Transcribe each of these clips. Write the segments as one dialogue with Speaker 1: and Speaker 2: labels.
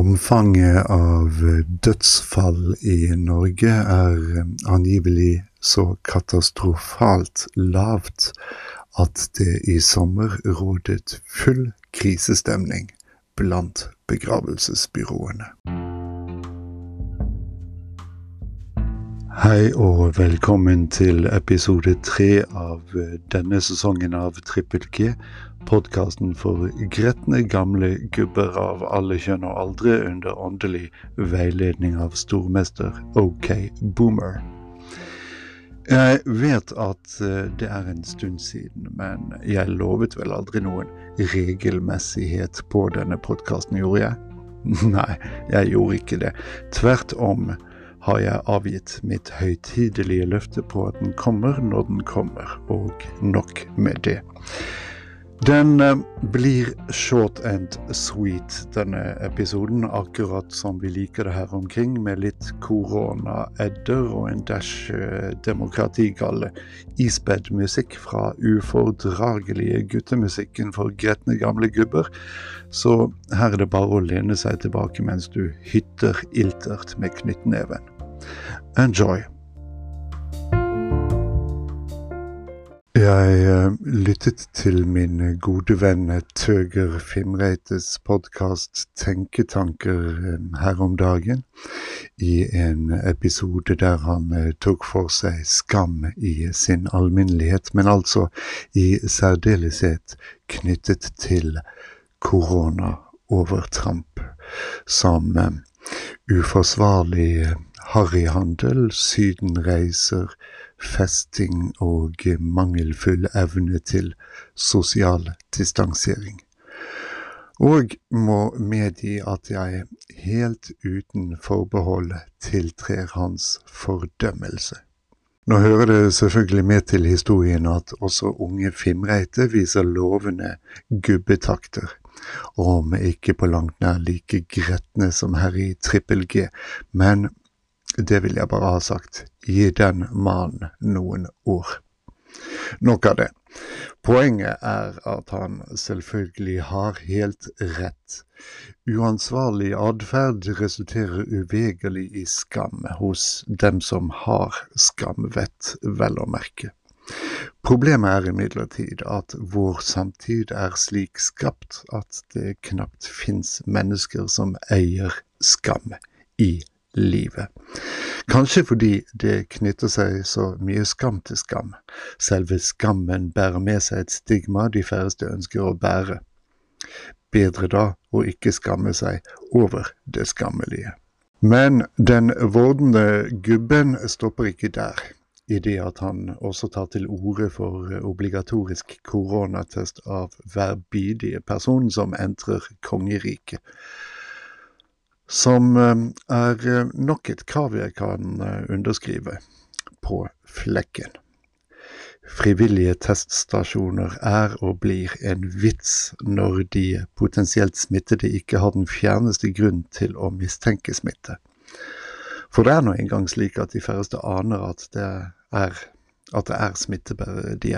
Speaker 1: Omfanget av dødsfall i Norge angivelig så katastrofalt lavt at det i sommer rådet full krisestemning blant begravelsesbyråene. Hei og velkommen til episode 3 av denne sesongen av Trippel G, podcasten for gretne gamle gubber av alle kjønn og aldre under åndelig veiledning av stormester OK Boomer. Jeg vet at det en stund siden, men jeg lovet vel aldri noen regelmessighet på denne podcasten, gjorde jeg? Nei, jeg gjorde ikke det. Tvert om har jeg avgitt mitt høytidelige løfte på at den kommer når den kommer, og nok med det. Den blir short and sweet, denne episoden, akkurat som vi liker det her omkring, med litt korona-edder og en dash demokratigalle ispedd musikk fra ufordragelige guttemusikken for gretne gamle gubber. Så her det bare å lene seg tilbake mens du hytter iltert med knyttneven. Enjoy! Jeg lyttet til min gode venn Tøger Fimreites podcast Tenketanker her om dagen i en episode der han tok for seg skam i sin alminnelighet, men altså i særdeleshet knyttet til korona-overtramp som uforsvarlig harryhandel, sydenreiser, festing og mangelfull evne til sosial distansering. Og må medgi at jeg helt uten forbehold tiltrer hans fordømmelse. Nå hører det selvfølgelig med til historien at også unge Fimreite viser lovende gubbetakter, om ikke på langt nær like gretne som her i Trippel G, men det vil jeg bare ha sagt, gi den mannen noen år. Nok av det. Poenget at han selvfølgelig har helt rett. Uansvarlig adferd resulterer uvegerlig i skam hos dem som har skamvett, vel å merke. Problemet imidlertid at vår samtid slik skapt at det knapt finnes mennesker som eier skam i livet. Kanskje fordi det knytter seg så mye skam til skam. Selve skammen bærer med seg et stigma de færreste ønsker å bære. Bedre da å ikke skamme seg over det skammelige. Men den vordende gubben stopper ikke der, i det at han også tar til orde for obligatorisk koronatest av hver bidige person som entrer kongeriket. Som nok et krav jeg kan underskrive på flekken. Frivillige teststasjoner og blir en vits når de potensielt smittede ikke har den fjerneste grunn til å mistenke smitte. For det nå engang slik at de færreste aner at det smittebærere de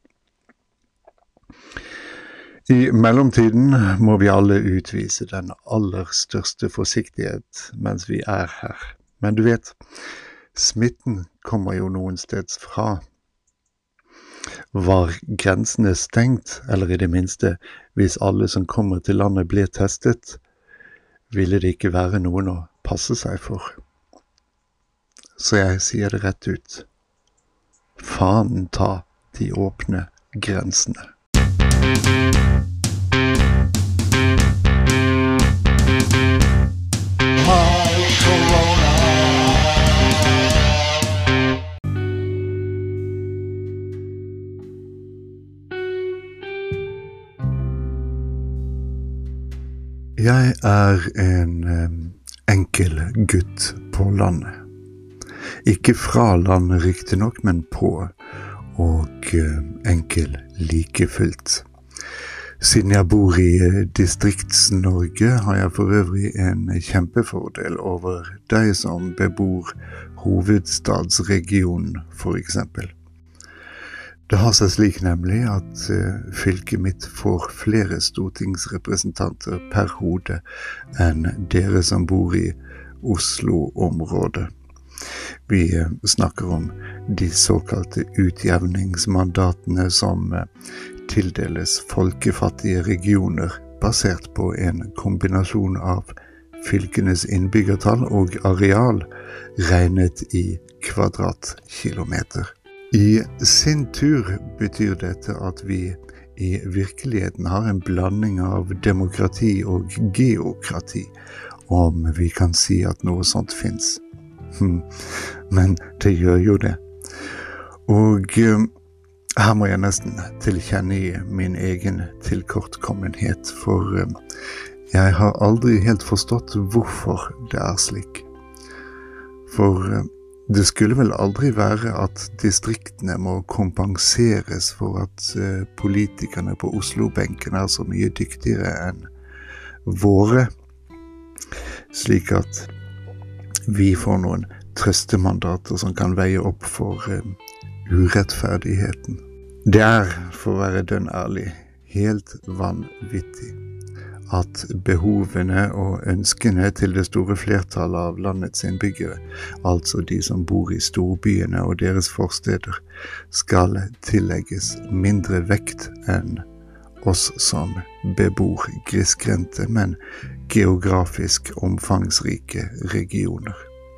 Speaker 1: I mellomtiden må vi alle utvise den aller største forsiktighet mens vi her. Men du vet, smitten kommer jo noen steds fra. Var grensene stengt, eller i det minste, hvis alle som kommer til landet ble testet, ville det ikke være noen å passe seg for. Så jeg sier det rett ut. Faen ta de åpne grensene. Jeg en enkel gutt på landet. Ikke fra landet riktig nok, men på, og enkel like fullt. Siden jeg bor i Distrikts-Norge, har jeg for øvrig en kjempefordel over deg som bebor hovedstadsregionen, for eksempel. Det har seg slik nemlig at fylket mitt får flere stortingsrepresentanter per hode enn dere som bor i Oslo-området. Vi snakker om de såkalte utjevningsmandatene som tildeles folkefattige regioner basert på en kombinasjon av fylkenes innbyggertall og areal regnet i kvadratkilometer. I sin tur betyr dette at vi i virkeligheten har en blanding av demokrati og geokrati, om vi kan si at noe sånt finnes. Men det gjør jo det. Og her må jeg nesten tilkjenne min egen tilkortkommenhet, for jeg har aldri helt forstått hvorfor det er slik. For det skulle vel aldri være at distriktene må kompenseres for at politikerne på Oslo-benken er så mye dyktigere enn våre, slik at vi får noen trøstemandater som kan veie opp for urettferdigheten. Det er, for å være dønn ærlig, helt vanvittig at behovene og ønskene til det store flertallet av landets innbyggere, altså de som bor i storbyene og deres forsteder, skal tillegges mindre vekt enn oss som bebor grisgrendte, men geografisk omfangsrike regioner.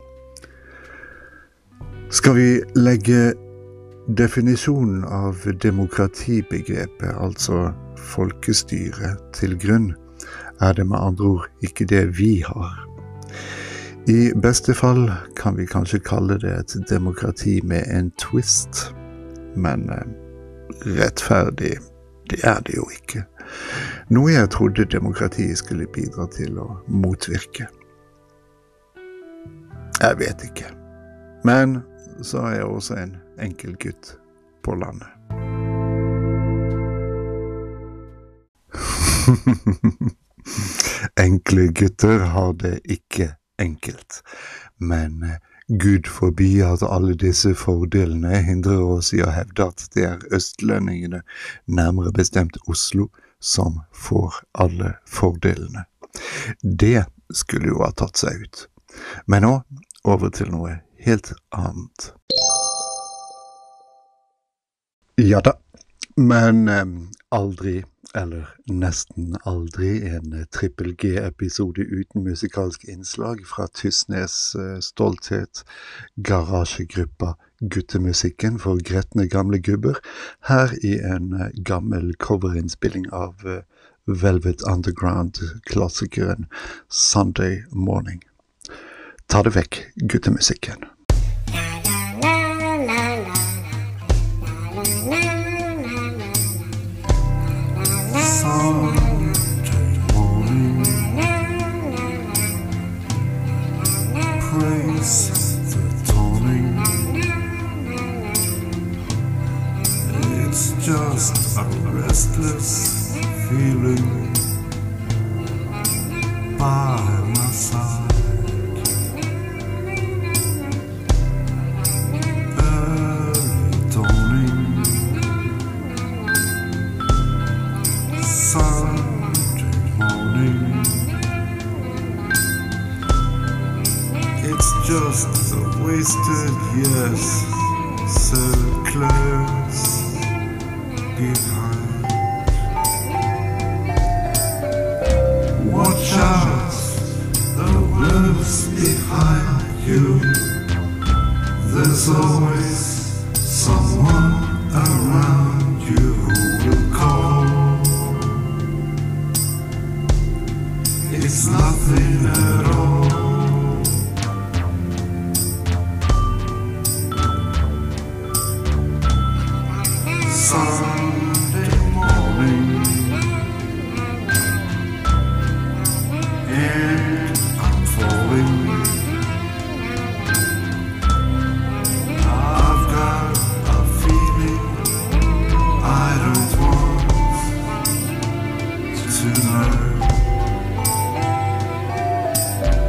Speaker 1: Skal vi legge definisjonen av demokratibegrepet, altså folkestyre, til grunn, er det med andre ord ikke det vi har. I beste fall kan vi kanskje kalle det et demokrati med en twist, men rettferdig, det er det jo ikke. Noe jeg trodde demokratiet skulle bidra til å motvirke. Jeg vet ikke, men så er jeg også en enkel gutt på landet. Enkle gutter har det ikke enkelt, men Gud forbi at alle disse fordelene hindrer oss i å hevde at det er østlendingene, nærmere bestemt Oslo, som får alle fordelene. Det skulle jo ha tatt seg ut. Men nå over til noe helt annet. Ja da, men aldri, eller nesten aldri, en trippel G-episode uten musikalsk innslag fra Tysnes stolthet, garasjegruppa Guttemusikken for gretne gamle gubber, her i en gammel coverinnspilling av Velvet Underground-klassikeren Sunday Morning. Ta det vekk, guttemusikken.
Speaker 2: Sunday morning, praise the dawning. It's just a restless feeling by my side. Early dawning, Sunday morning. It's just a wasted years so close behind. Watch out, the world's behind you. There's always someone around you who will call. It's nothing at all. Sunday morning, and I'm falling. I've got a feeling I don't want to know.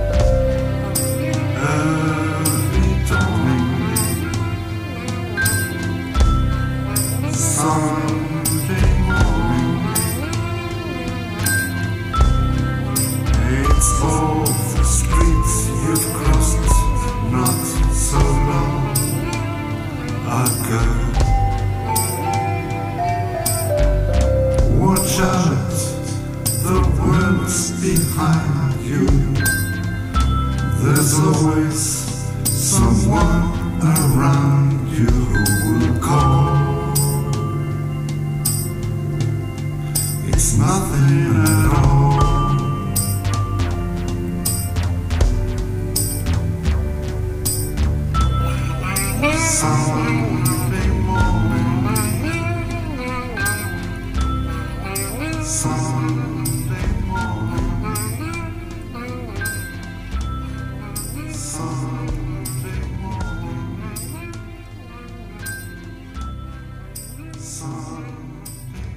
Speaker 2: you. There's always someone around you who will call. It's nothing at all. Sunday morning, Sunday morning, Sunday morning, Sunday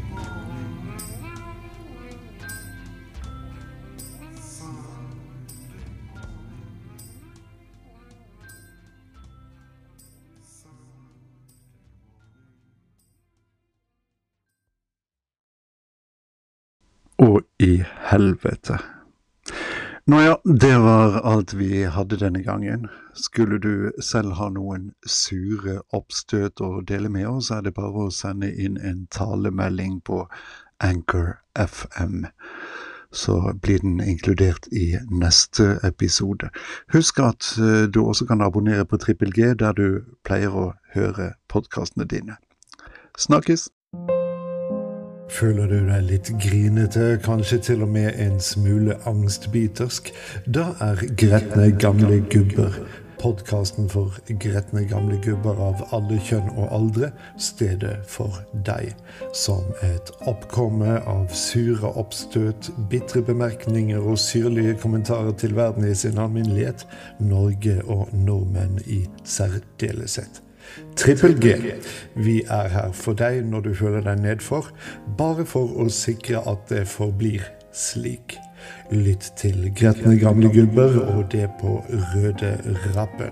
Speaker 1: Og i helvete. Nå ja, det var alt vi hadde denne gangen. Skulle du selv ha noen sure oppstøt å dele med oss, er det bare å sende inn en talemelding på Anchor FM. Så blir den inkludert i neste episode. Husk at du også kan abonnere på Trippel G, der du pleier å høre podcastene dine. Snakkes! Føler du deg litt grinete, kanskje til og med en smule angstbitersk? Da er Gretne gamle gubber, podcasten for gretne gamle gubber av alle kjønn og aldre, stedet for deg. Som et oppkomme av sure oppstøt, bitre bemerkninger og syrlige kommentarer til verden i sin alminnelighet, Norge og nordmenn i særdeleshet. Trippel G. Vi er her for deg når du føler deg nedfor, bare for å sikre at det forblir slik. Lytt til Gretne gamle gubber og det på Røde Rappen.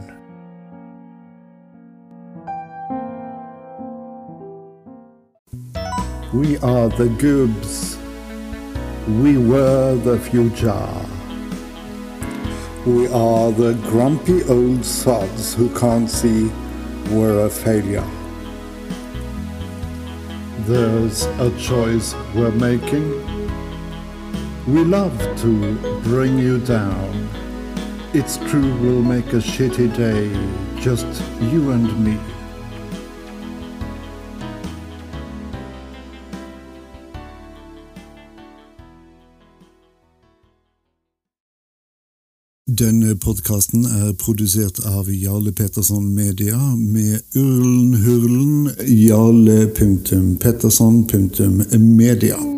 Speaker 3: We are the Goobs. We were the future. We are the grumpy old sods who can't see we're a failure. There's a choice we're making. We love to bring you down. It's true we'll make a shitty day, just you and me.
Speaker 4: Denne podcasten er produsert av Jarle Pettersson Media med urlen-hurlen jarle.pettersson.media.